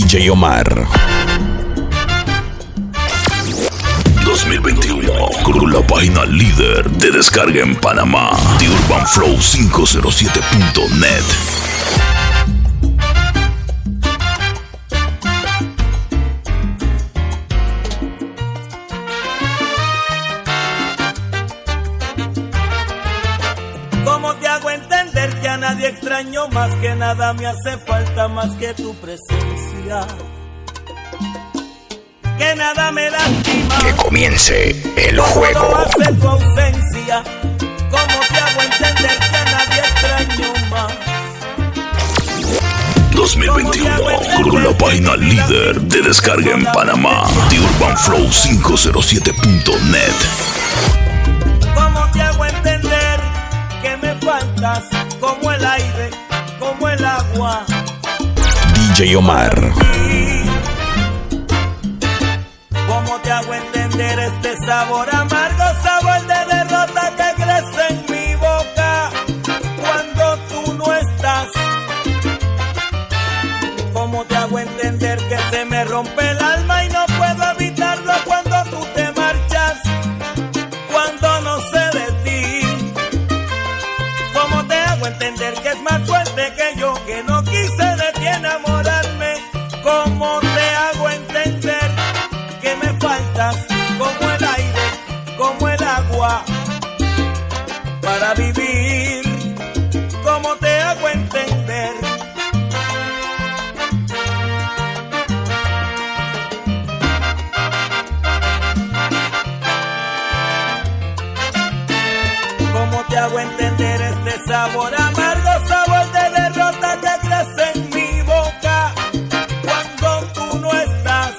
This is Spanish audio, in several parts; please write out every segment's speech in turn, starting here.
DJ Omar. 2021 con la página líder de descarga en Panamá, The Urban Flow 507.net. ¿Cómo te hago entender que a nadie extraño más, que nada me hace falta más que tu presencia? Que nada me lastima, Que comience el ¿cómo juego. no hace tu ausencia? ¿Cómo te hago entender que a nadie extraño más? 2021 con la página líder de descarga en Panamá, The Urban Flow 507.net. ¿Cómo te hago entender que me faltas como el aire, como el agua? DJ Omar. ¿Cómo te hago entender este sabor amargo, sabor de derrota que crece en mi boca cuando tú no estás? ¿Cómo te hago entender que se me rompe el alma y no puedo evitarlo cuando tú te marchas, cuando no sé de ti? ¿Cómo te hago entender que es más fuerte que yo, que no quise de ti enamorarme? ¿Cómo te hago entender que me faltas como el aire, como el agua para vivir? ¿Cómo te hago entender? ¿Cómo te hago entender este sabor amargo, sabor de derrota que crece en mi boca cuando tú no estás?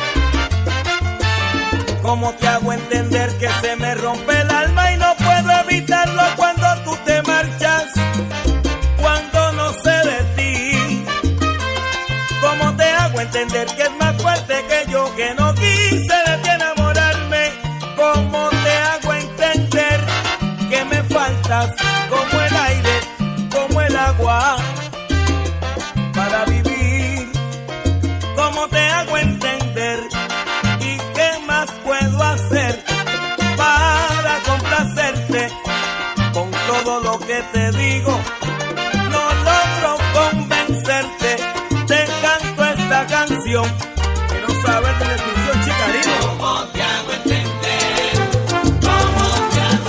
¿Cómo te hago entender que se me rompe el alma y no puedo evitarlo cuando tú te marchas, cuando no sé de ti? ¿Cómo te hago entender que es más fuerte que yo, que no quise de ti enamorarme? ¿Cómo te hago entender que me faltas como el aire, como el agua para vivir? ¿Cómo te hago entender? ¿Y qué más puedo hacer para complacerte? Con todo lo que te digo no logro convencerte. Te canto esta canción que no sabes de descripción, chicarito. ¿Cómo te hago entender? ¿Cómo te hago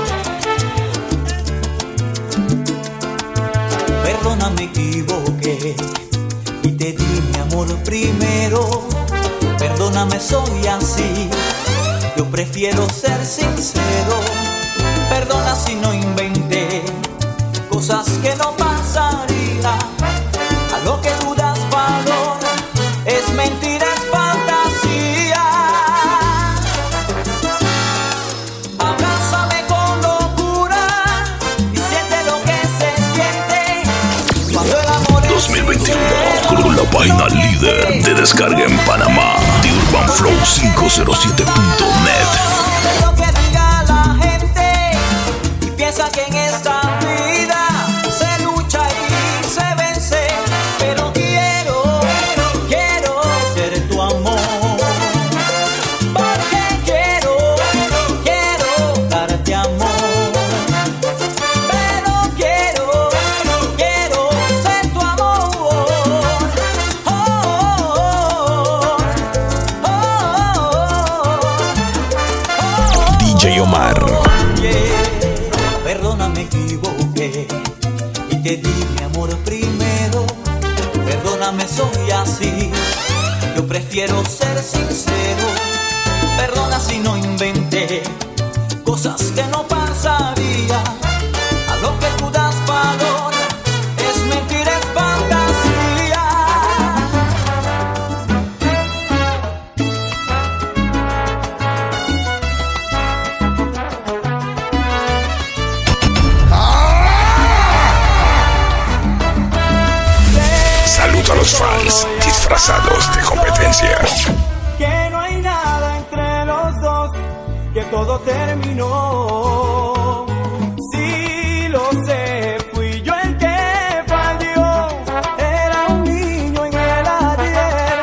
entender? Perdona, me equivoqué y te di mi amor primero. Perdóname, soy así, yo prefiero ser sincero. Perdona si no inventé cosas que no pasaría. A lo que tú das valor es mentira, es fantasía. Abrázame con locura y siente lo que se siente cuando el amor es 2021 sincero. con la página líder de descarga en Panamá, The Urban Flow 507.net. Lo que diga la gente y piensa que en esta vida se lucha y se vence, pero quiero ser tu amor, porque quiero darte amor, pero quiero ser tu amor. DJ Omar. Perdona, me equivoqué y te di mi amor primero. Perdóname, soy así, yo prefiero ser sincero. Perdona si no inventé cosas que no pasaría. A lo que tú das valor es mentira, es fantasía. Saludo a los fans disfrazados de competencia. Que no hay nada entre los dos, que todo terminó. Sí, lo sé, fui yo el que falló. Era un niño en el ayer.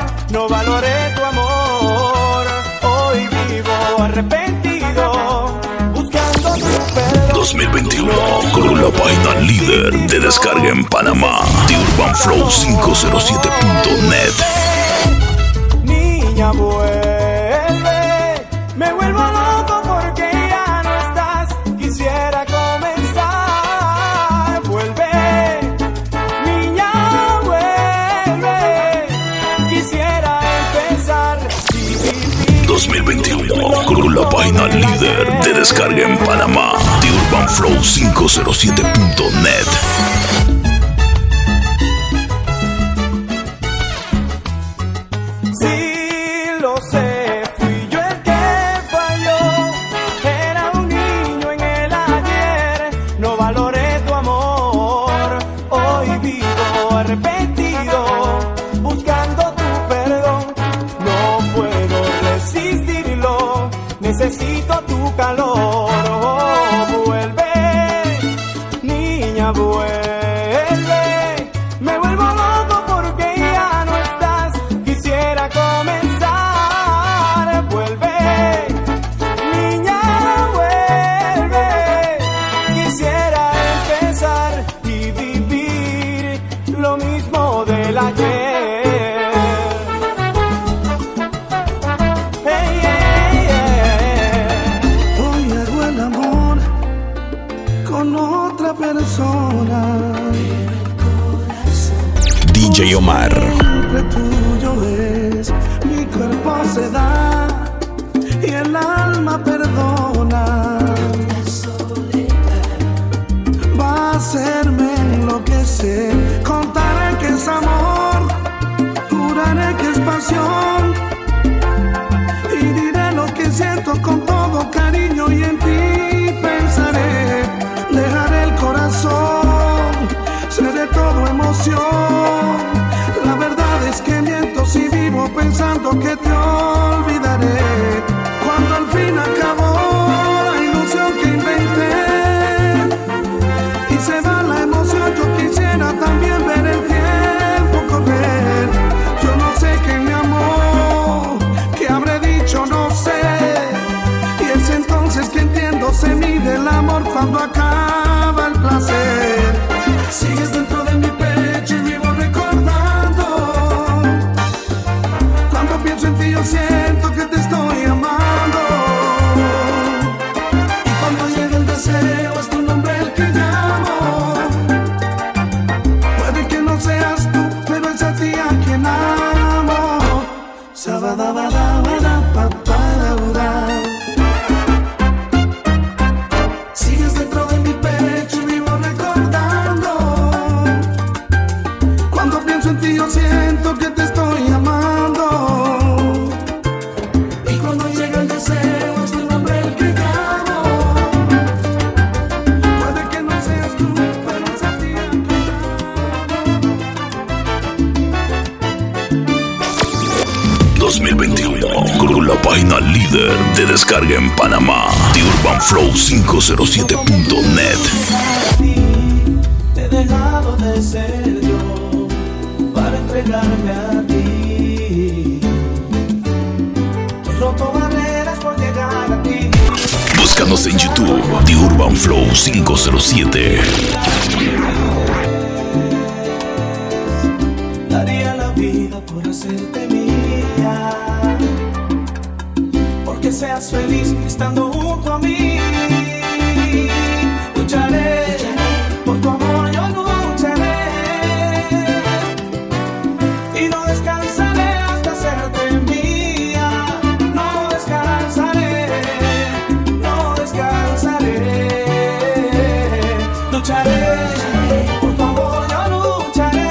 2021 con la página líder de descarga en Panamá, TheUrbanFlow507.net. Niña, vuelve, me vuelvo loco porque ya no estás. Quisiera comenzar, vuelve, niña, vuelve. Quisiera empezar. 2021 con la página líder de descarga en Panamá, TheUrbanFlow507.net. Arrepentido, buscando tu perdón, no puedo resistirlo, necesito tu calor. Oh, vuelve, niña, vuelve, me vuelvo loco porque ya no estás. Quisiera comenzar, vuelve, niña, vuelve. Quisiera empezar y vivir lo mismo del ayer. Hey, hey, hey. Hoy hago el amor con otra persona. DJ Omar. Siempre tuyo es, mi cuerpo se da y el alma perdona. Va a hacerme enloquecer. Contaré que es amor, juraré que es pasión y diré lo que siento con todo cariño y en ti pensaré. Dejaré el corazón, seré todo emoción. La verdad es que miento si vivo pensando que te olvidaré. Cuando al fin acabó la ilusión que inventé y se va la emoción, yo quisiera también ver el tiempo correr. Yo no sé quién me amó, qué habré dicho, no sé. Y es entonces que entiendo, se mide el amor cuando acaba el placer. Sigues dentro de mi pecho y vivo recordando. Cuando pienso en ti yo siento que te estoy amando. Y cuando llega el deseo es tu nombre el que llamo. Puede que no seas tú, pero es a ti a quien amo. Sabadabadabadapapadaura. Sigues dentro de mi pecho y vivo recordando. Cuando pienso en ti yo siento que te estoy amando. Y cuando llega el deseo es tu nombre el que llamo. Puede que no seas tú, pero es a ti a quien amo. 2021 con la página líder de descarga en Panamá, TheUrbanFlow507.net. Te he dejado de ser yo para entregarme a ti. He roto barreras por llegar a ti. Búscanos en YouTube, TheUrbanFlow507. Daría la vida por hacerte mía, porque seas feliz estando junto a mí. Lucharé por tu amor, yo lucharé y no descansaré hasta hacerte mía. No descansaré, no descansaré. Lucharé por tu amor, yo lucharé.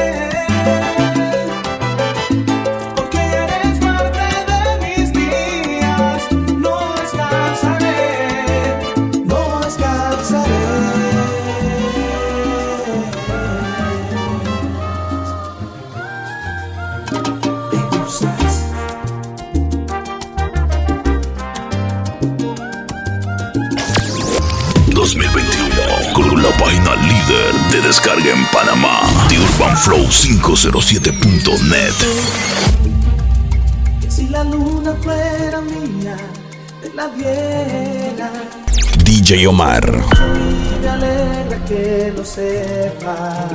Porque eres parte de mis días. No descansaré, no descansaré. Y tú sabes. 2021 con la página líder de descarga en Panamá, TheUrbanFlow507.net. Si la luna fuera mía, te la diera. DJ Omar. Me alegra que lo sepas.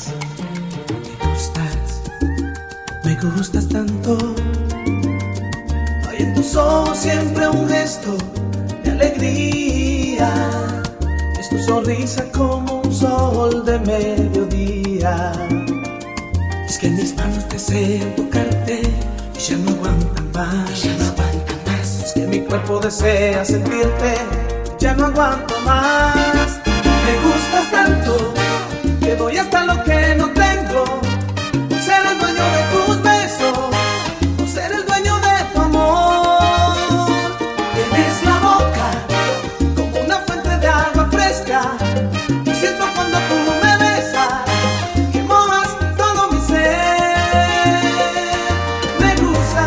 Me gustas tanto. Hay en tus ojos siempre un gesto de alegría. Es tu sonrisa como un sol de mediodía. Es que mis manos desean tocarte y ya no aguantan más. Es que mi cuerpo desea sentirte, ya no aguanto más. Me gustas tanto que doy hasta lo que no tengo. Ser el dueño de tus besos o ser el dueño de tu amor. Tienes la boca como una fuente de agua fresca y siento cuando tú me besas que mojas todo mi ser. Me gusta,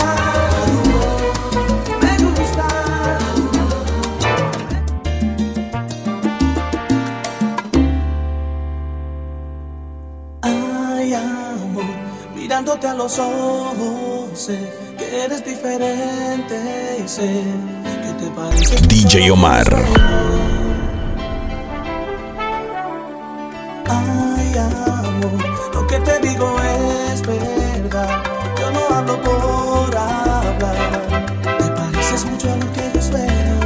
me gusta. Ay, amor, mirándote a los ojos, sé que eres diferente y sé que te pareces DJ Omar. Ay, amor, lo que te digo es verdad. Yo no hablo por hablar. Te pareces mucho a lo que yo espero.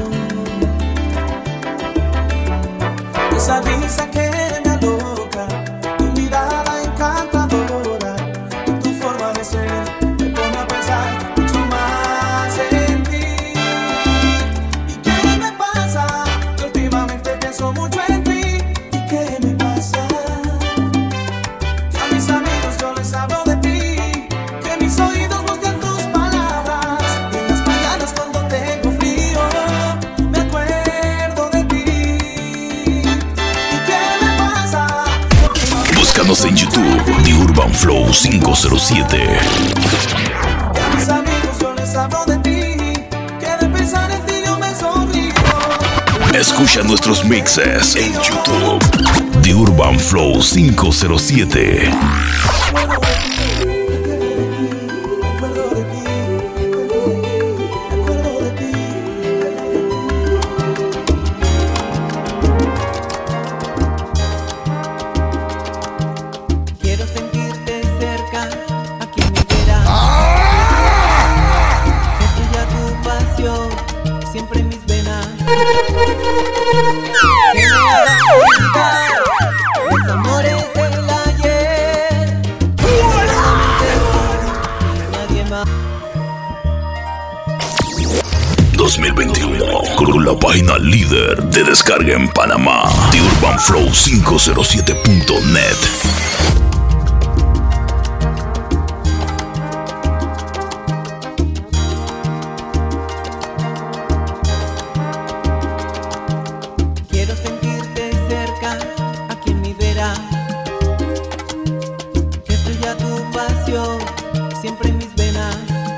Esa risa que me aloca, tu mirada encantadora, tu forma de ser me pone a pensar mucho más en ti. ¿Y qué me pasa? Que últimamente pienso mucho en ti. ¿Y qué me pasa? Que a mis amigos yo les hablo de ti, que mis oídos buscan tus palabras. Y en las mañanas cuando tengo frío me acuerdo de ti. ¿Y qué me pasa? Búscanos en YouTube, The Urban Flow 507. Que a mis amigos yo les hablo de ti, que de pensar en ti yo me sonrío. Escucha nuestros mixes en YouTube, The Urban Flow 507. Recuerdo de ti, recuerdo de ti. Quiero sentirte cerca, aquí en mi vera. Que fluya tu pasión, siempre en mis venas. Que me hagas olvidar los amores del ayer. Nadie más. 2021, con la página líder de descarga en Panamá, The Urban Flow 507.net. Quiero sentirte cerca, aquí en mi vera. Que fluya tu pasión, siempre en mis venas.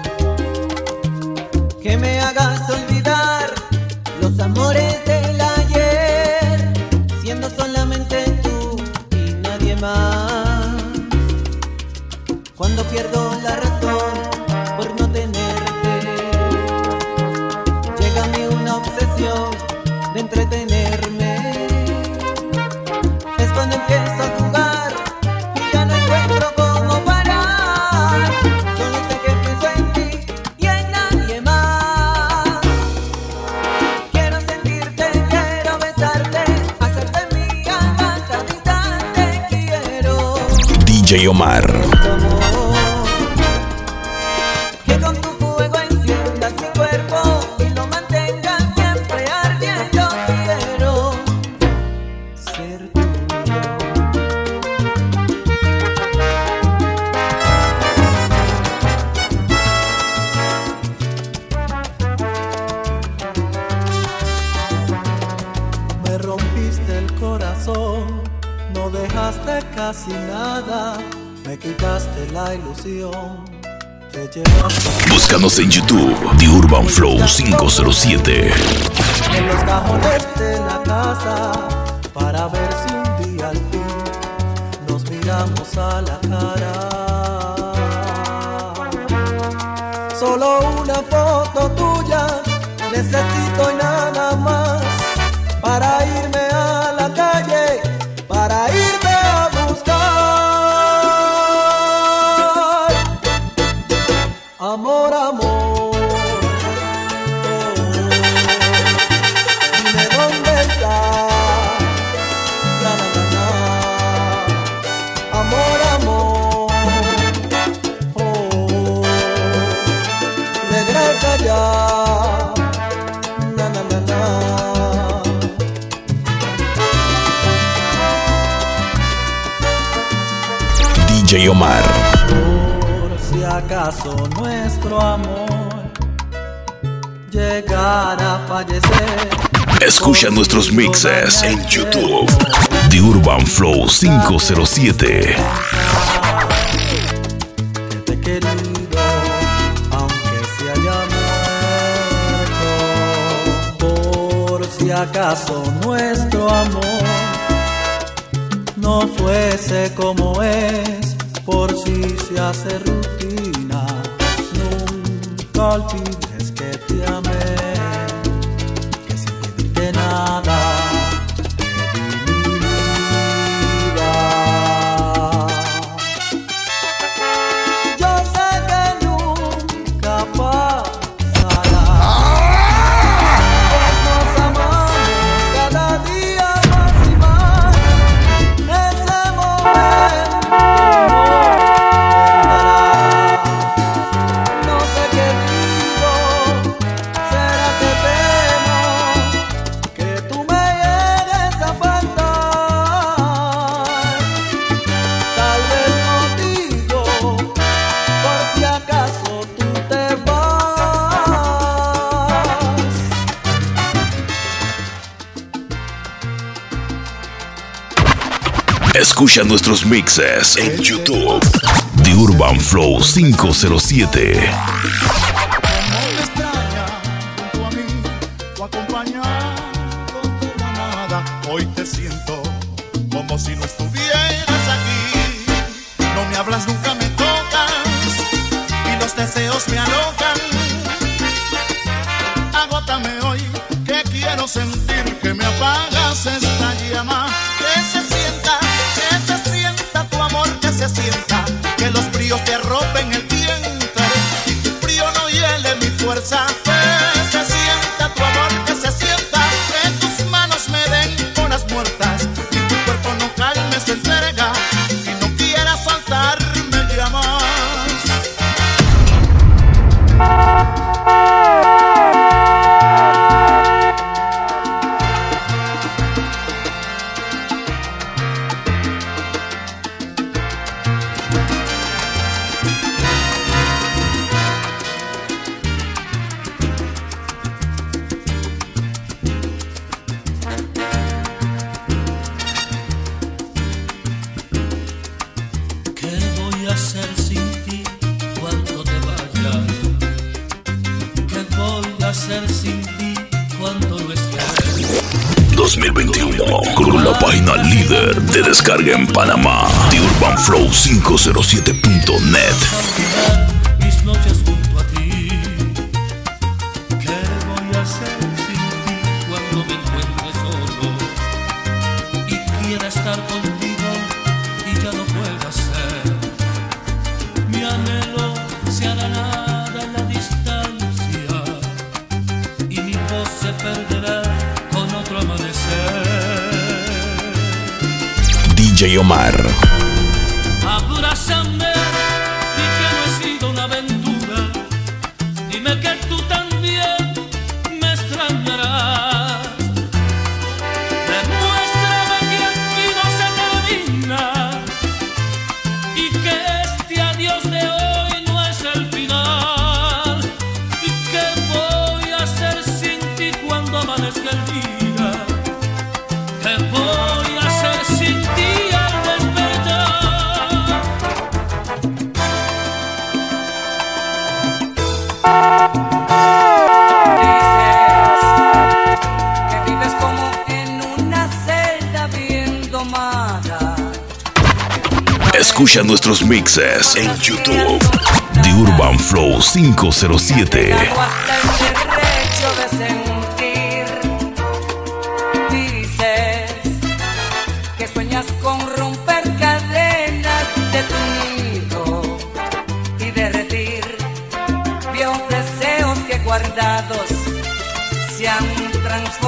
Que me hagas olvidar los amores del ayer, siendo solamente tú y nadie más. Cuando pierdo la razón por no tenerte, llega a mí una obsesión de entretenerme. Es cuando empiezo a jugar y ya no encuentro cómo parar. Solo sé que pienso en ti y en nadie más. Quiero sentirte, quiero besarte, hacerte mía a cada instante. Quiero DJ Omar. que con tu fuego enciendas mi cuerpo y lo mantengas siempre ardiendo. Quiero ser tuyo. Me rompiste el corazón, no dejaste casi nada, me quitaste la ilusión, te llevaste Búscanos en YouTube, The Urban Flow 507. en los cajones de la casa para ver si un día al fin nos miramos a la cara. Solo una foto tuya necesito y nada más para para irme a la calle, para irme a buscar. Amor, amor, dime dónde estás. Na, na, na, na. Amor, amor, oh, regresa ya. Na, na, na, na. DJ Omar. Por si acaso nuestro amor llegara a fallecer. Escucha nuestros mixes en YouTube. The Urban Flow 507. Que te he querido, aunque se haya muerto. Por si acaso nuestro amor no fuese como es, por si se hace rutina, nunca olvides que te amé, que sin pedirte nada te di mi vida. Yo sé que nunca pasará, pues nos amamos cada día más y más. Ese momento no sé qué digo, será que temo que tú me llegues a faltar. Tal vez no digo, por si acaso tú te vas. Escucha nuestros mixes en YouTube. The Urban Flow 507. Como me extraña junto a mí, tu acompañado de la nada. Hoy te siento como si no estuvieras aquí. No me hablas, nunca me tocas y los deseos me alocan. Agótame hoy, que quiero sentir que me apagas esta llama. Que se sienta tu amor, que se sienta, que los fríos te arropen el vientre y tu frío no hiele mi fuerza. Que se sienta tu amor, que se sienta, que tus manos me den horas muertas y tu cuerpo no calme su entrega y no quiera soltarme ya más. ¿Qué voy a hacer sin ti cuando te vayas? ¿Qué voy a hacer sin ti cuando no estés? 2021 con la página líder de descarga en Panamá. The Urban Flow 507.net. Mis noches junto a ti. ¿Qué voy a hacer sin ti cuando me encuentre solo y quiera estar contigo y ya no pueda ser? Mi anhelo se hará nada en la distancia y mi voz se perderá con otro amanecer. DJ Omar. Abrázame, di que no he sido una aventura. Dime que tú también me extrañarás. Demuéstrame que aquí no se termina y que este adiós de hoy no es el final. ¿Y qué voy a hacer sin ti cuando amanezca el día? ¿Qué voy a hacer sin ti al despertar? Dices que vives como en una celda bien domada. Escucha nuestros mixes en YouTube. The Urban Flow 507. Hasta el derecho de sentir.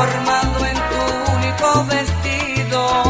transformado en tu único vestido.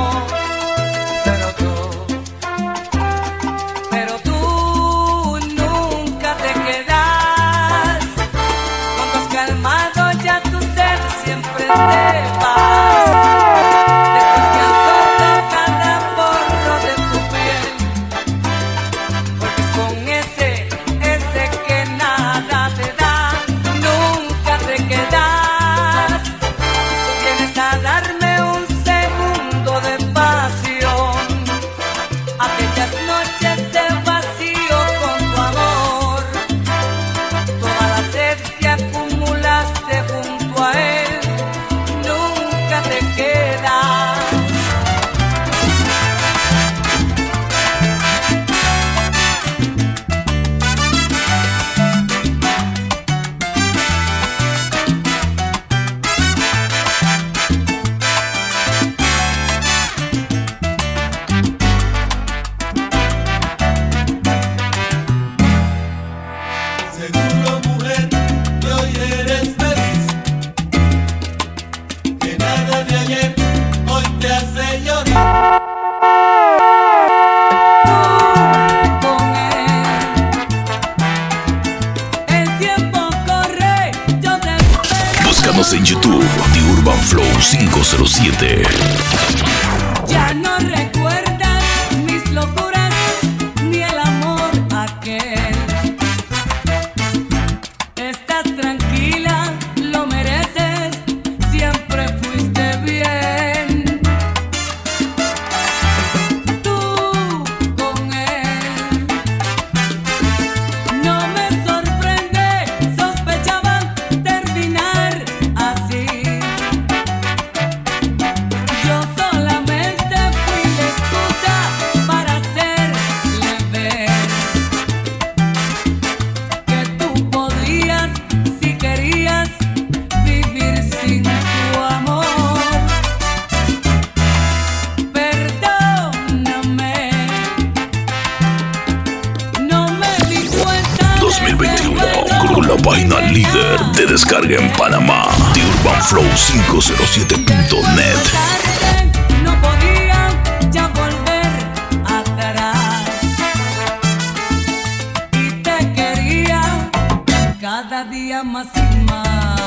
Pero tú nunca te quedas. Cuando has calmado ya tu ser, siempre te vas. Después que has soltado cada porro de tu piel, porque es con ese que nada te da. Nunca te quedas. Vienes a darme un segundo de pasión. Aquellas noches de vacío con tu amor, toda la sed que acumulaste junto a él, nunca te quedas. Seguro, mujer, que hoy eres feliz, que nada de ayer hoy te hace llorar. Con él, el tiempo corre, yo te espero. Búscanos en YouTube, The Urban Flow 507. Ya no recuerdas mis locuras ni el amor aquel. Estás tranquila, lo mereces, siempre fuiste bien. Tú con él, no me sorprende, sospechaba terminar así. Yo solamente fui la excusa para hacerle ver que tú podías, si querías, vivir sin tu amor. Perdóname, no me di cuenta. 2021, con la página líder de descarga en Panamá, TheUrbanFlow507.net. No podía ya volver atrás y te quería cada día más y más.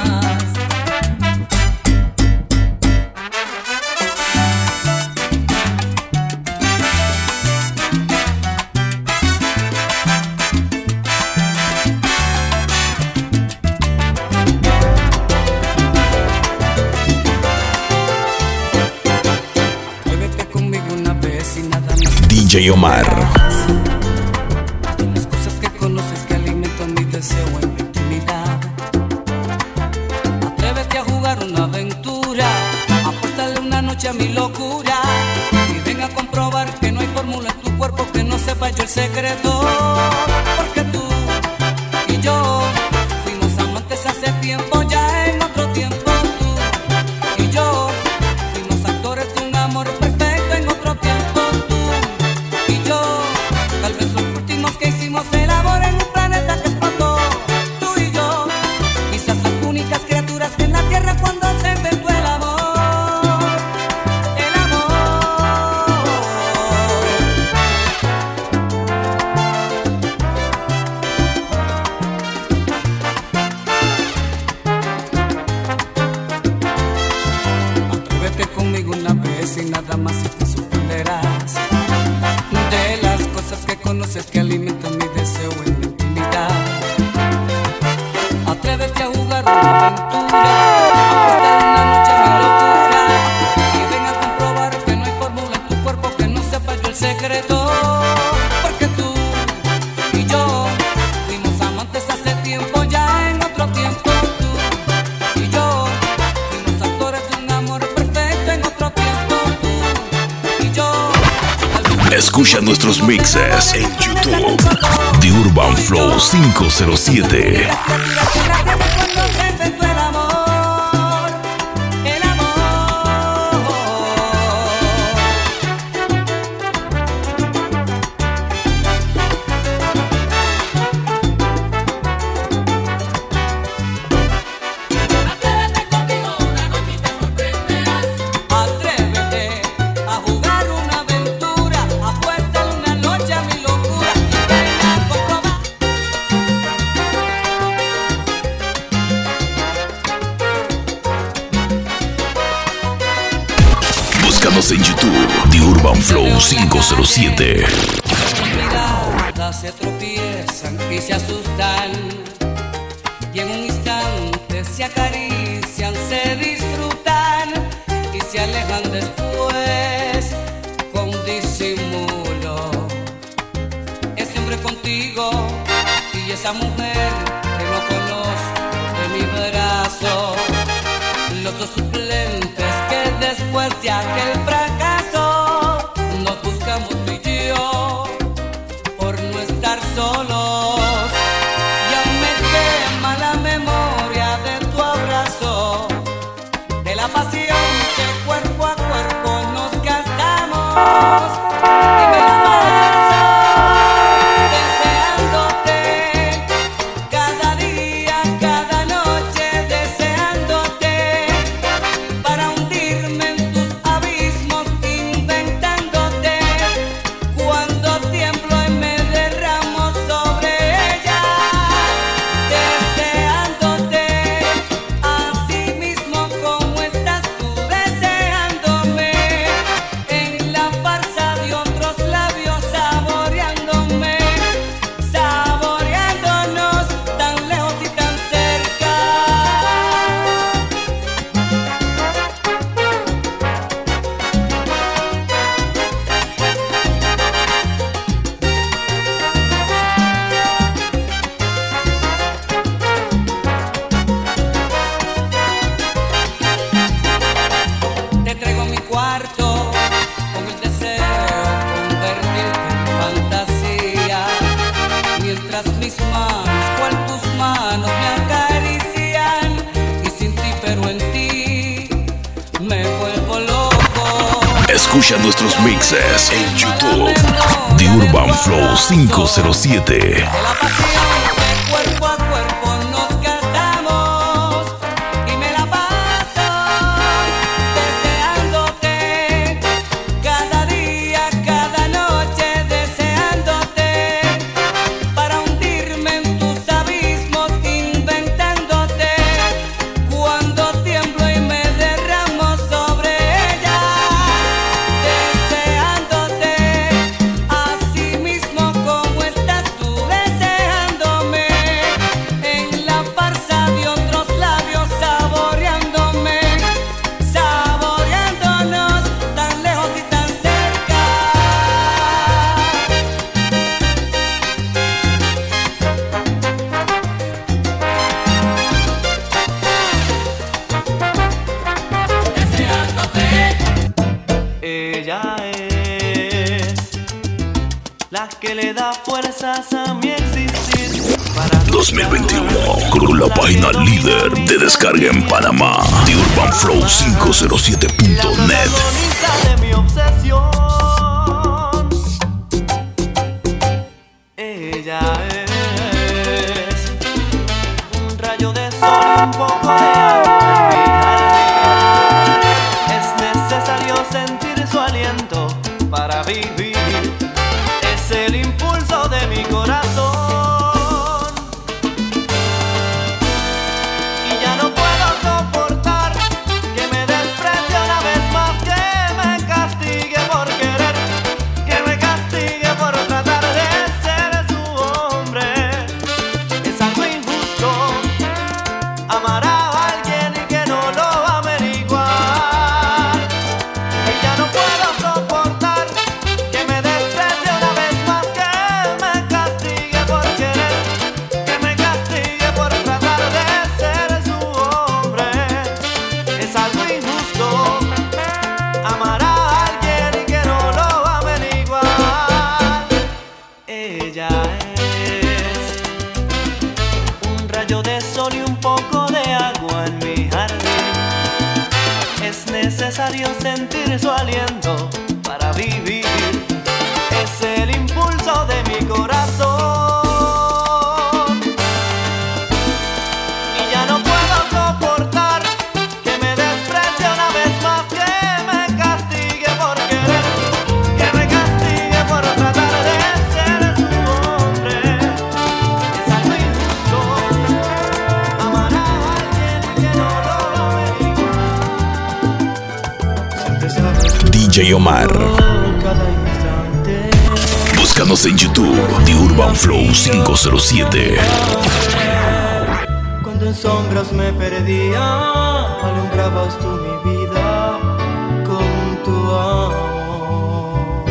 Atrévete conmigo una vez y nada más. DJ Omar. Las cosas que conoces que alimentan mi deseo en mi intimidad. Atrévete a jugar una aventura, apuéstale una noche a mi locura y ven a comprobar que no hay fórmula en tu cuerpo que no sepa yo el secreto. Porque tú y yo fuimos amantes hace tiempo, ya en otro tiempo. Tú y yo fuimos actores de un amor perfecto en otro tiempo. Tú y yo, tal vez los últimos que hicimos el amor en un planeta que explotó. Tú y yo, quizás las únicas criaturas que en la tierra cuando se inventó el amor. El amor. Atrévete conmigo una vez y nada más y te sorprenderás de las cosas que conoces que alimentan mi deseo en mi intimidad. Atrévete a jugar una aventura, apostar una noche a mi locura y ven a comprobar que no hay fórmula en tu cuerpo que no sepa yo el secreto. Porque tú y yo fuimos amantes hace tiempo, ya en otro tiempo. Tú y yo fuimos actores de un amor perfecto en otro tiempo. Tú y yo, tal vez Escucha nuestros mixes en YouTube, The Urban Flow 507. cuando se inventó el amor. El amor. Atrévete conmigo una noche y te Síguenos en YouTube, The Urban Flow 507. Sus miradas se tropiezan y se asustan, y en un instante se acarician, se disfrutan y se alejan después con disimulo. Es siempre contigo y esa mujer que no conozco de mi brazo, los dos suplentes que después de aquel fracaso nos buscamos tú y yo por no estar solos. Ya me quema la memoria de tu abrazo, de la pasión que cuerpo a cuerpo nos gastamos, y me la paso deseándote cada día, cada noche, deseándote para hundirme en tus abismos, inventándote cuando tiemblo y me derramo sobre ella, deseándote así mismo como estás tú deseándome, en la farsa de otros labios saboreándome, saboreándonos tan lejos y tan cerca. Te traigo a mi cuarto con el deseo convertirte en fantasía, mientras mis manos, cual tus manos, me acarician, y sin ti pero en ti me vuelvo loco. Escucha nuestros mixes en YouTube, The Urban Flow 507. De la pasión que cuerpo a cuerpo nos gastamos, y me la paso deseándote cada día, cada noche, deseándote para hundirme en tus abismos, inventándote cuando tiemblo y me derramo sobre ella, deseándote así mismo como estás tú deseándome, en la farsa de otros labios saboreándome, saboreándonos tan lejos y tan cerca. Ella es la que le da fuerzas a mi existir. Para 2021, con la página líder de descarga en Panamá, The Urban Flow 507.net. de mi obsesión. Ella es un rayo de sol y un poco de agua en mi jardín. Es necesario sentir su aliento para vivir. Es el impulso de mi corazón. Y ya no puedo soportar que me desprecie una vez más, que me castigue por querer, que me castigue por tratar de ser su hombre. Es algo injusto amar a alguien y que no lo amen igual. Y ya no puedo soportar que me desprecie una vez más, que me castigue por querer, que me castigue por tratar de ser su hombre. Es algo injusto amar a alguien y que no lo amen igual. Ella es un rayo de sol y un poco de agua en mi jardín. Es necesario sentir su aliento para vivir. Es el impulso de mi corazón. Y ya no puedo soportar que me desprecie una vez más, que me castigue por querer, que me castigue por tratar de ser su hombre. Es algo injusto amar a alguien y que no lo amen igual. DJ Omar. Búscanos en YouTube, The Urban Flow 507. Cuando en sombras me perdía, alumbrabas tú mi vida con tu amor.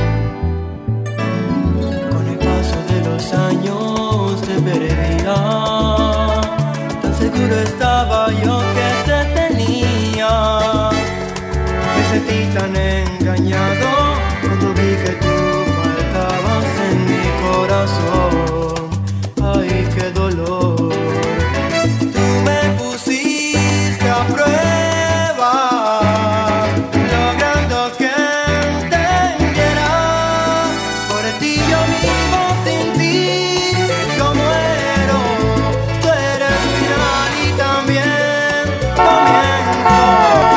Con el paso de los años te perdía, tan seguro estaba yo que te tenía. Me sentí tan engañado cuando vi que tú faltabas en mi corazón. Ay, qué dolor. Tú me pusiste a prueba, logrando que entendiera. Por ti yo vivo, sin ti yo muero. Tú eres final y también comienzo.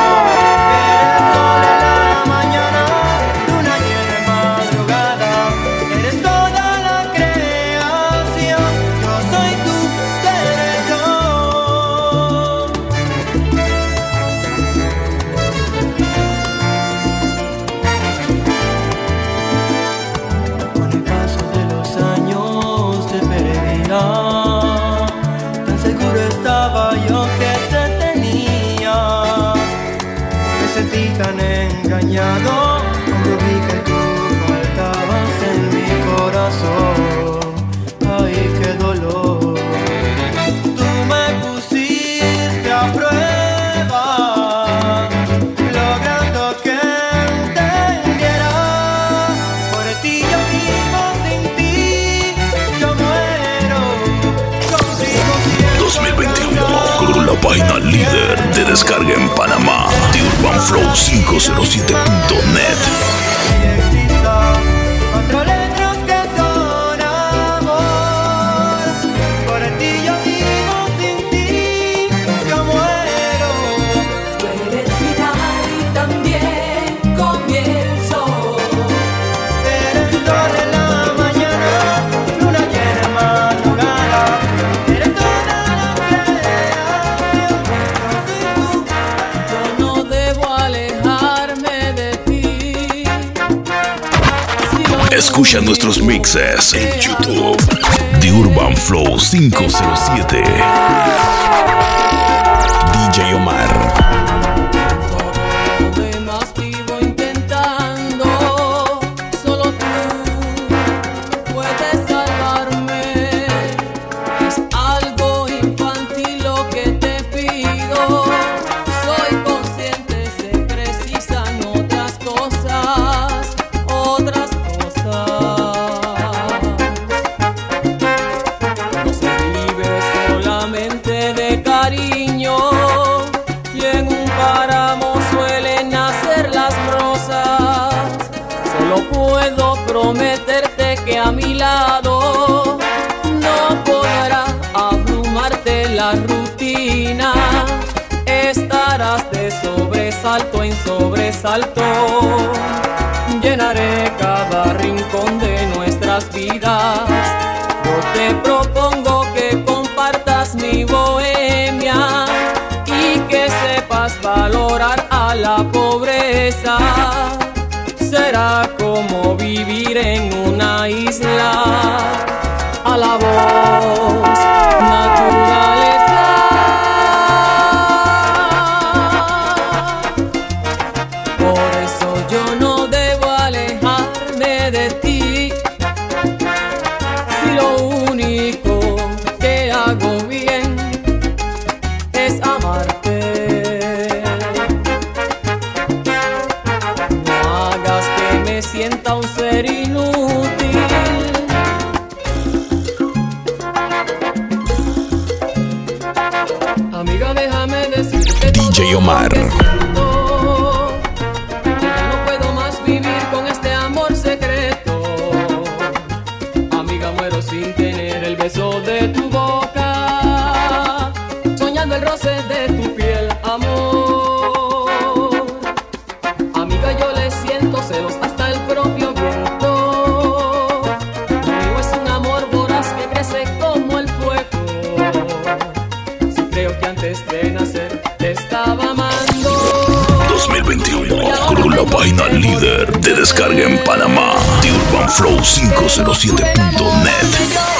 Tan seguro estaba yo que te tenía. Me sentí tan engañado cuando vi que tú faltabas en mi corazón. Ay, qué dolor. Tú me pusiste a prueba, logrando que entendiera. Por ti yo vivo, sin ti yo muero. 2021 con la página líder de descarga en Panamá, The Urban Flow 507.net. Cuatro letras que son amor. Por ti yo vivo, sin ti yo muero. Tú eres final y también comienzo. Eres sol en la mañana, luna llena en madrugada. Eres toda la creación, yo soy tú. Yo no debo alejarme de ti. Escucha nuestros mixes en YouTube, The Urban Flow 507. DJ Omar. Todo lo demás vivo intentando, solo tú puedes salvarme. Es algo infantil lo que te pido. Soy consciente, sé precisan otras cosas, otras cosas. No se vive solamente de cariño, y en un páramo suelen nacer las rosas. Solo puedo prometerte que a mi lado no podrá abrumarte la rutina. Estarás de sobresalto en sobresalto. Llenaré cada rincón de nuestras vidas. Yo te propongo que compartas mi bohemia y que sepas valorar a la pobreza. Será como vivir en una isla a la voz naturaleza. Por eso yo no debo alejarme de ti. Si lo único que hago bien es amarte, no hagas que me sienta un ser inútil. Amiga, déjame decirte DJ Omar. Ya no puedo más vivir con este amor secreto. Amiga, muero sin tener el beso de tu boca, soñando el roce de tu piel, amor. Amiga, yo le siento celos hasta el propio viento. Lo mío es un amor voraz que crece como el fuego. Si creo que antes de nacer te estaba amando. 2021 con la página líder descarga en Panamá. The Urban Flow 507.net.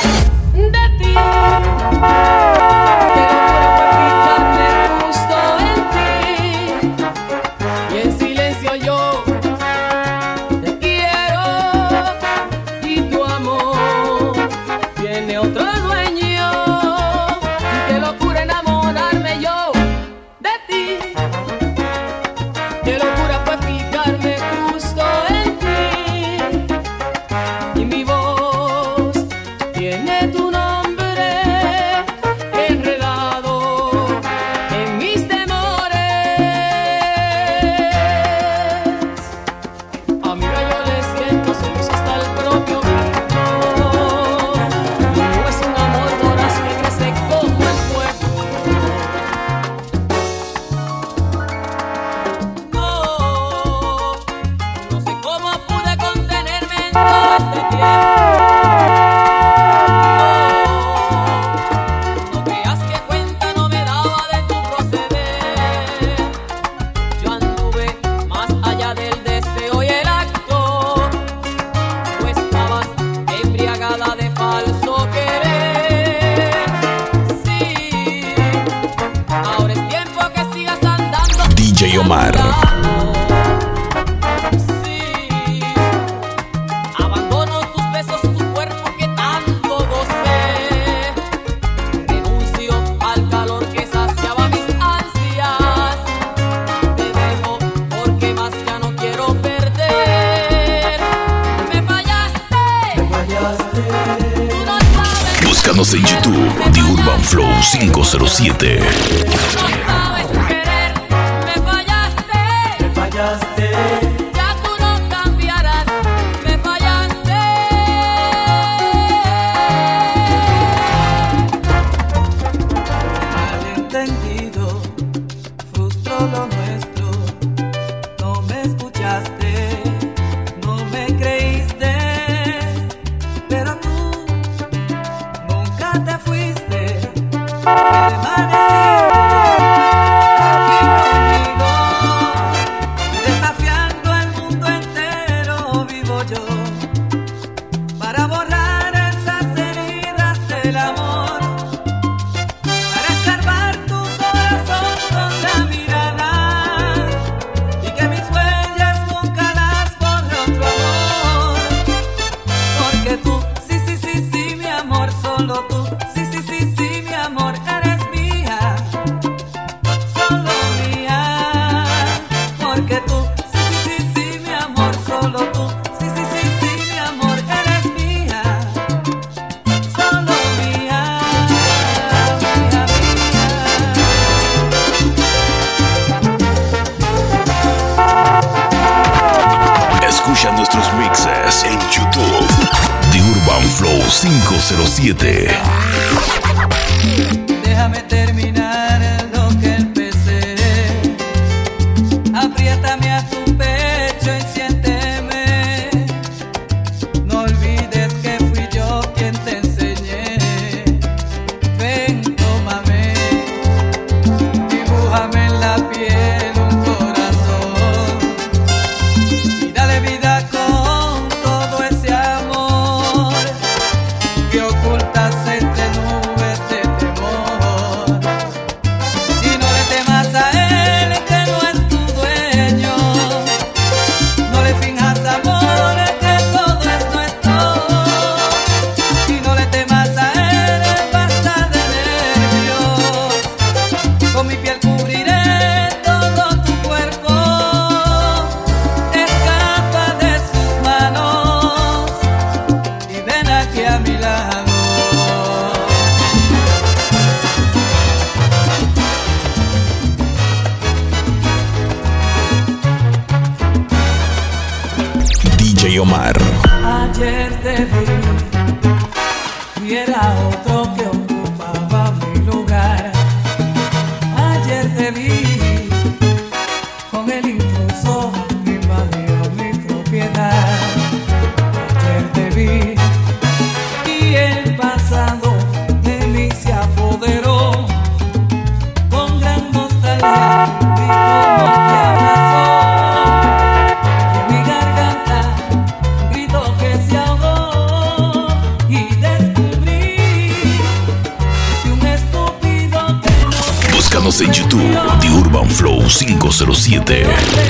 DJ Omar. Abandono tus besos, tu cuerpo que tanto gocé. Renuncio al calor que saciaba mis ansias. Te dejo porque más ya no quiero perder. Me fallaste. Tú no sabes. Búscanos en YouTube, The Urban Flow 507. Ya tú no cambiarás, me fallaste. Malentendido, frustró lo nuestro. No me escuchaste, no me creíste. Pero tú nunca te fuiste, permaneciste. Escucha nuestros mixes en YouTube. The Urban Flow 507. Déjame terminar lo que empecé. Apriétame a tu pecho y siénteme. No olvides que fui yo quien te enseñé. Ven, tómame, dibújame en la piel un corazón y dale vida con todo ese amor que ocultas entre nubes de temor. Y no le temas a él que no es tu dueño. No le finjas amor que todo es nuestro. Y no le temas a él, basta de nervios. Con mi piel cubriré todo tu cuerpo. Escapa de sus manos y ven aquí a mi lado. DJ Omar. Ayer te vi y era otro que ocupaba mi lugar. Ayer te vi con el intruso que invadió mi propiedad. Ayer te vi y el pasado de mí se apoderó. Con gran nostalgia vi cómo te abrazó. En mi garganta Síguenos en YouTube, The Urban Flow 507.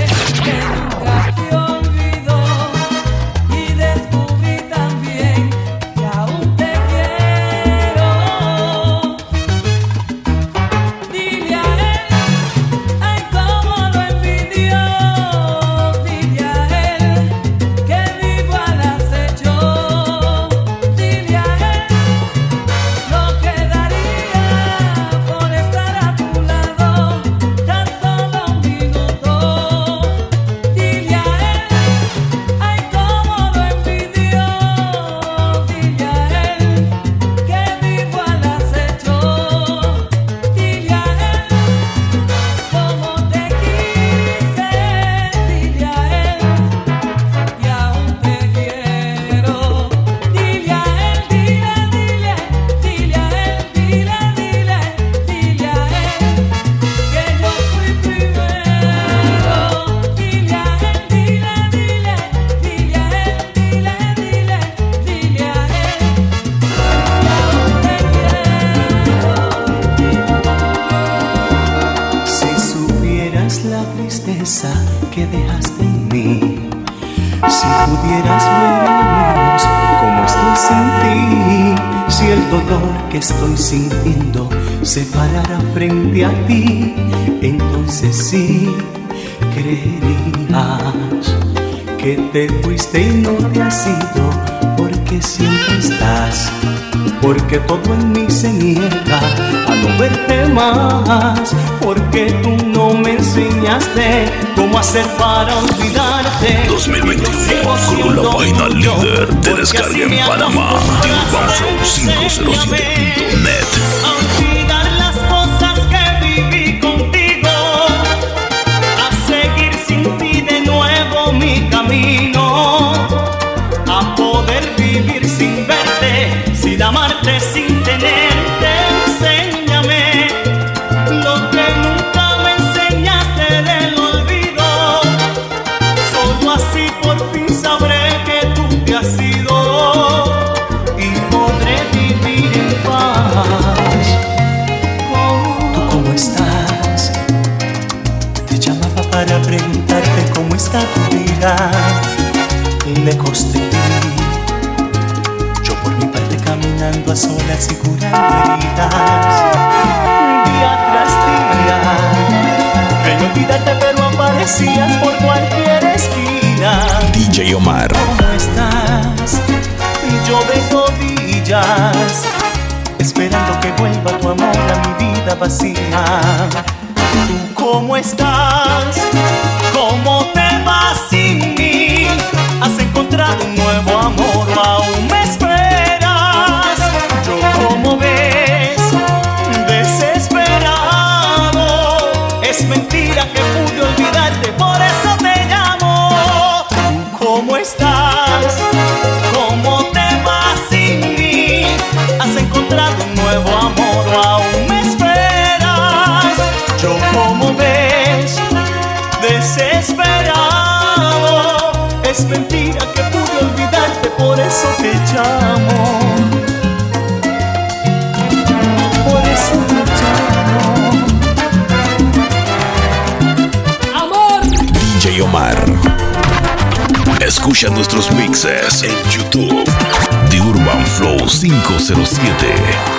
Que dejaste en mí, si pudieras ver al menos cómo estoy sin ti, si el dolor que estoy sintiendo se parara frente a ti, entonces sí creerías que te fuiste y no te has ido, porque siempre estás, porque todo en mí se niega a no verte más, porque tú no me enseñaste cómo hacer para olvidarte. 2021 con la página líder de descarga en Panamá, TheUrbanFlow507.net. Olvidar las cosas que viví contigo, a seguir sin ti de nuevo mi camino, a poder vivir sin verte, sin amarte, sin tenerte. Enséñame lo que nunca me enseñaste del olvido, solo así por fin sabré que tú te has ido y podré vivir en paz. ¿Tú cómo estás? Te llamaba para preguntarte cómo está tu vida, lejos de ti. Yo por mi parte caminando a solas y curando heridas, día tras día. Quería olvidarte pero aparecías por cualquier esquina. DJ Omar. ¿Cómo estás? Yo de rodillas, esperando que vuelva tu amor a mi vida vacía. ¿Tú cómo estás? ¿Cómo te vas sin mí? ¿Has encontrado un nuevo amor o aún me esperas? Yo, como ves, desesperado. Es mentira que pude olvidarte, por eso te llamo. ¿Tú cómo estás? ¿Cómo te vas sin mí? ¿Has encontrado un nuevo amor o aún me esperas? Yo, como ves, desesperado. Es mentira que pude olvidarte, por eso te llamo. Por eso te llamo. Amor. DJ Omar. Escucha nuestros mixes en YouTube, The Urban Flow 507.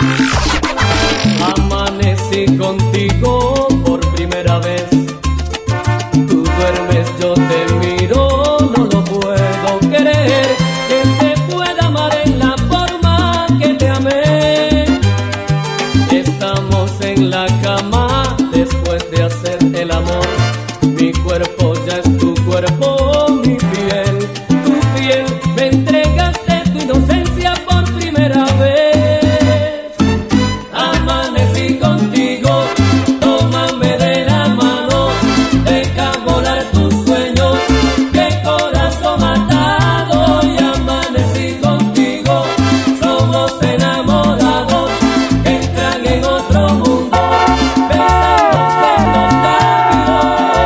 Amanecí contigo por primera vez. Tú duermes, yo te miro. No lo puedo creer que te pueda amar en la forma que te amé. Estamos en la cama después de hacer el amor. Mi cuerpo ya es tu cuerpo, mi piel, tu piel. Me entregaste tu inocencia por primera vez. Amanecí contigo, tómame de la mano, deja volar tus sueños, que corazón atado. Y amanecí contigo, somos enamorados, entran en otro mundo, besándose en los labios.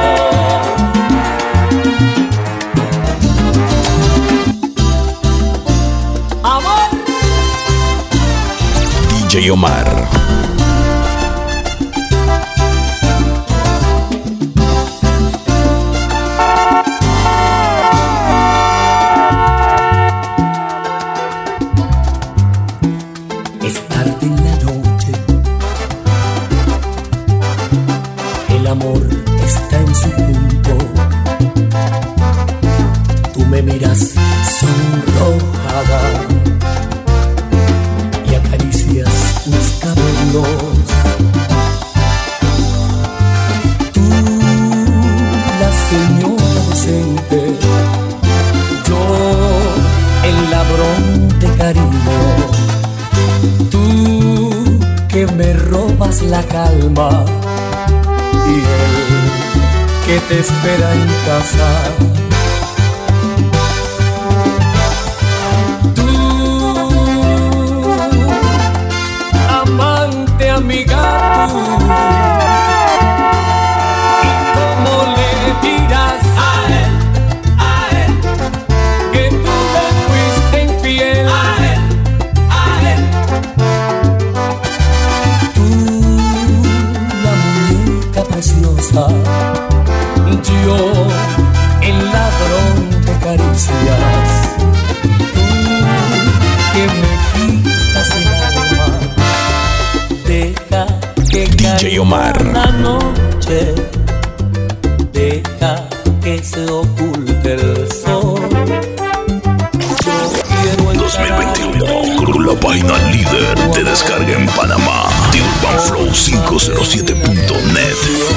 Amor. DJ Omar. encuentras la calma y el que te espera en casa. Tú, amante, amiga, tú, ¿cómo le dirás a él que tú le fuiste infiel? A él. Tú, la muñeca preciosa, yo, el ladrón de caricias. Tú, que me quitas el alma, deja que DJ Omar. la noche, deja que se oculte el sol. Yo quiero 2021 con la página líder de descarga en Panamá, TheUrbanFlow507.net.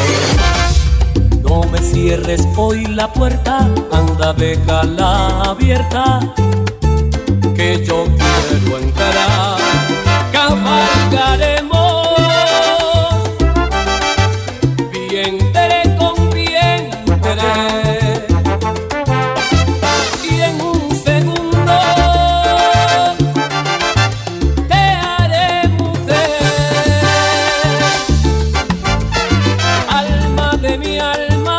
No me cierres hoy la puerta, anda, déjala abierta, que yo quiero encarar. Cabalgaremos vientre con vientre, y en un segundo te haré mujer, alma de mi alma.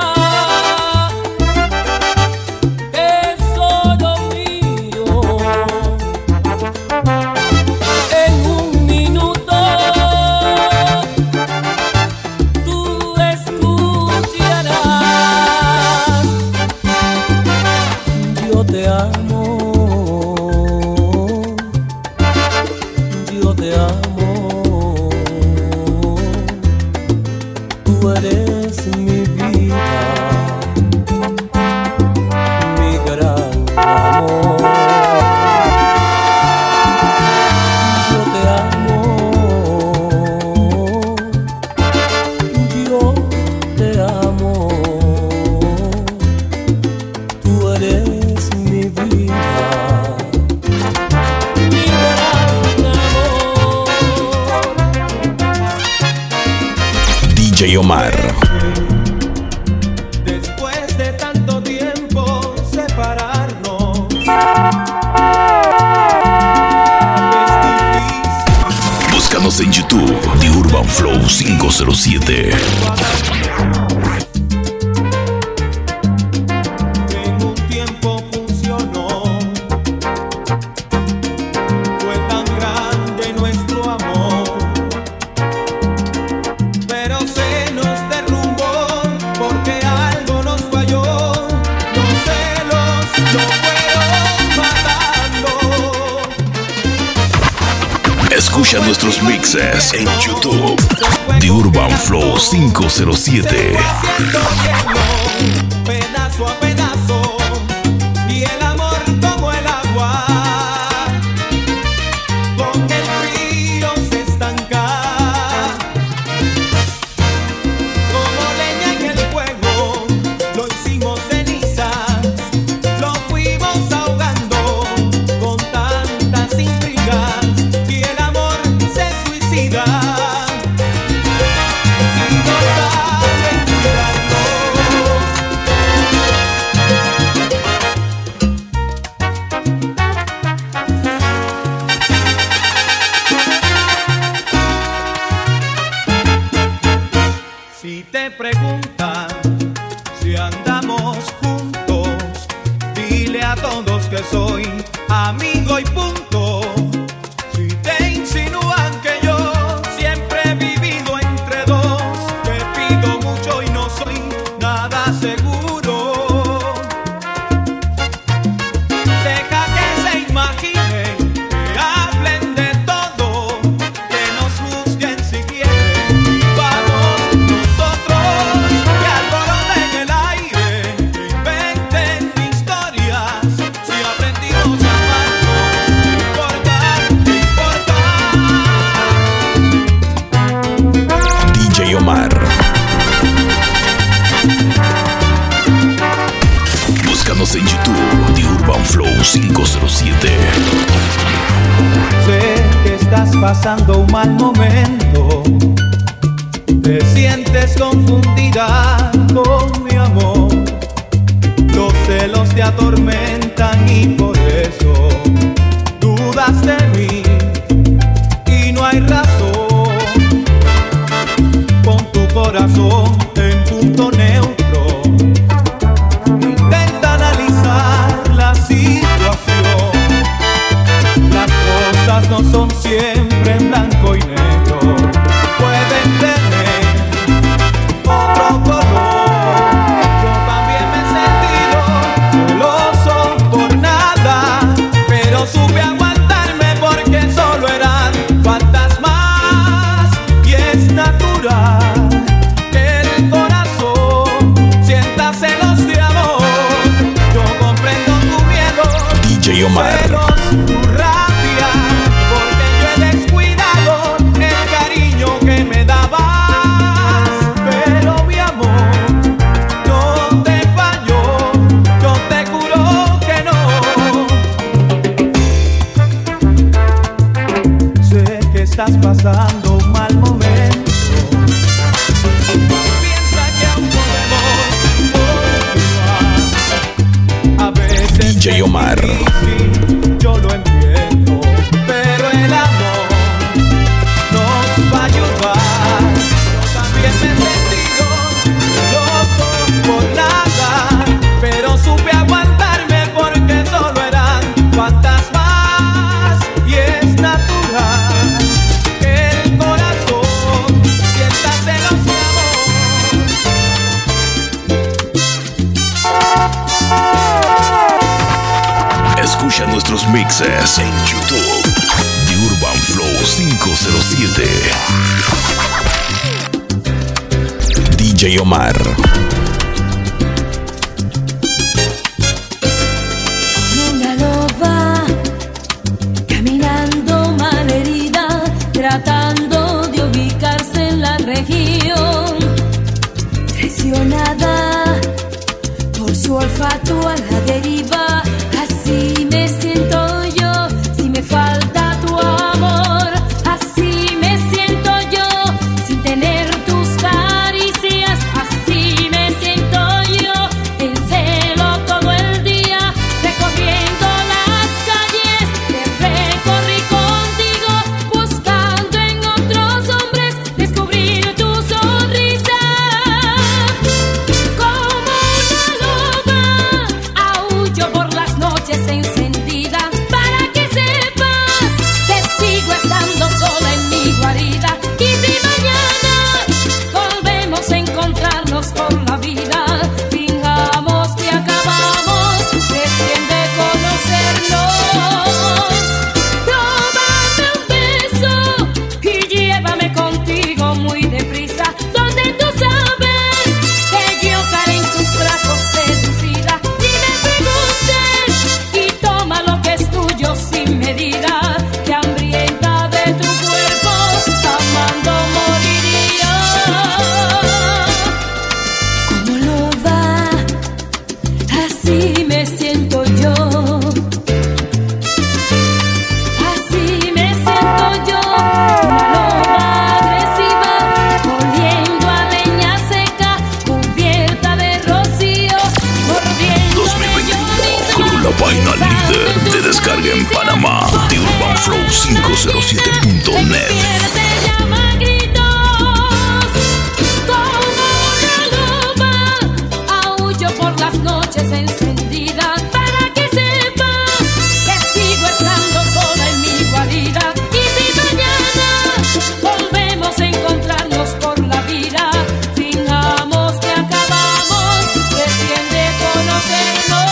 Yo te amo, tú eres mi vida, mi gran amor. Yo te amo, yo te amo, tú eres mi vida. DJ Omar. Después de tanto tiempo separarnos, Búscanos en YouTube, TheUrbanFlow507. en un tiempo funcionó. Fue tan grande nuestro amor, pero se nos derrumbó porque algo nos falló. Los celos lo fueron matando. Escucha nuestros mixes en YouTube, TheUrbanFlow507. Pedazo a pedazo, y el amor como el agua, con el frío se estanca. Como leña en el fuego, lo hicimos cenizas, lo fuimos ahogando con tantas intrigas, y el amor se suicida. Si no saben cuidarlo. Si te preguntan si andamos juntos, dile a todos que soy amigo y punto. Si te insinúan que yo siempre he vivido entre dos, te pido mucho y no soy nada seguro. Deja que se imaginen, que hablen de todo, que nos juzguen si quieren, y vamos nosotros, que alboroten el aire, que inventen historias. Si aprendimos a amarnos, ¿qué importa? DJ Omar. Búscanos en YouTube, TheUrbanFlow507. Sé que estás pasando un mal momento, Te sientes confundida con mi amor, los celos te atormentan y por eso dudas de mí y no hay razón. Pon tu corazón en punto neutro, intenta analizar la situación. Las cosas no son siempre en blanco y negro, pueden tener otro color. Yo también me he sentido celoso por nada, pero supe aguantarme porque solo eran fantasmas y es natural que el corazón sienta celos de amor. Yo comprendo tu miedo, DJ Omar. tu rabia, porque yo he descuidado el cariño que me dabas. Pero mi amor, no te falló, yo te juro que no. Sé que estás pasando un mal momento, piensa que aún podemos continuar. A veces DJ Omar. es difícil, yo lo entiendo, pero el amor nos va a ayudar. Yo también me he sentido celoso por nada, pero supe aguantarme porque solo eran fantasmas y es natural que el corazón sienta celos de amor. Escucha nuestros mixes en YouTube. The Urban Flow 507. DJ Omar. Una loba caminando malherida, tratando de ubicarse en la región, traicionada por su olfato a la deriva. Así me siento yo, si me falta tu amor. Así me siento yo, sin tener tus caricias. Así me siento yo, en celo todo el día, recorriendo las calles que recorrí contigo, buscando en otros hombres descubrir tu sonrisa. Como una loba aúllo por las noches encendida, para que sepas que sigo estando sola en mi guarida. Y si mañana volvemos a encontrarnos por la vida, fingamos que acabamos recién de conocernos. Róbame un beso y llévame contigo muy deprisa, donde tú sabes que yo caeré en tus brazos seducida. Ni me preguntes y toma lo que es tuyo sin medida, que hambrienta de tu cuerpo, amando moriría. Como loba, así me siento yo. Así me siento yo, una loba agresiva, oliendo a leña seca, cubierta de rocío, mordiendo de yo 2021 con la página líder de descarga en Panamá. The Urban Flow 507.net. te llama a gritos. Como una loba aúllo por las noches encendida, para que sepas que sigo estando sola en mi guarida. Y si mañana volvemos a encontrarnos por la vida, fingamos que acabamos recién de conocernos.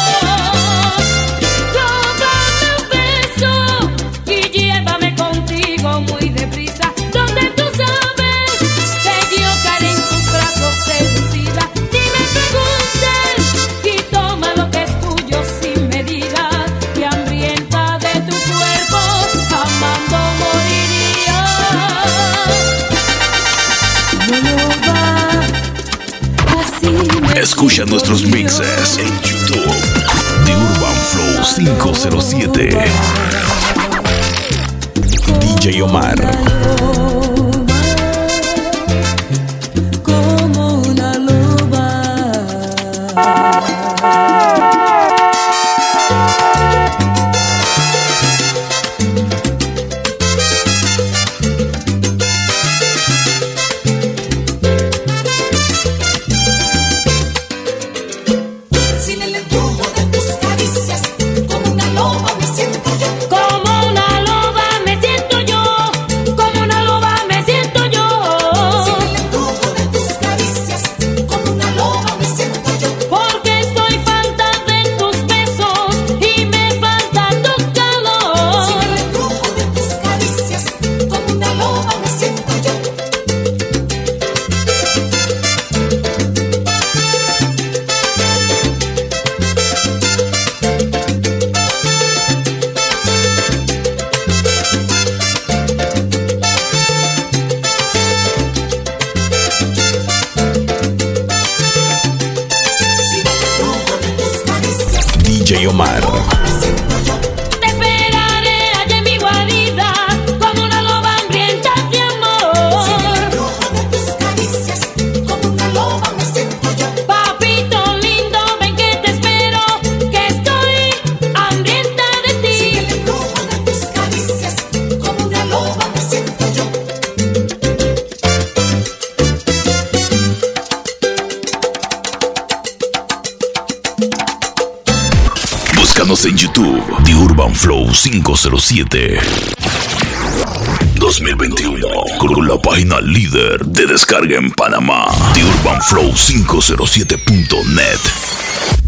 Róbame un beso y llévame contigo muy deprisa, donde tú sabes que yo caeré en tus brazos seducida. Ni me preguntes y toma lo que es tuyo sin medida, que hambrienta de tu cuerpo, amando moriría. No va, así me Escucha siento nuestros yo. mixes en YouTube. The Urban Flow 507. DJ Omar. Dani Omar. Te esperaré allá en mi guarida como una loba hambrienta de amor. Sin el embrujo de tus caricias, como una loba me siento yo. Papito lindo, ven que te espero, que estoy hambrienta de ti. Sin el embrujo de tus caricias, como una loba me siento yo. Búscanos en YouTube, The Urban Flow 507. 2021, con la página líder de descarga en Panamá, TheUrbanFlow507.net.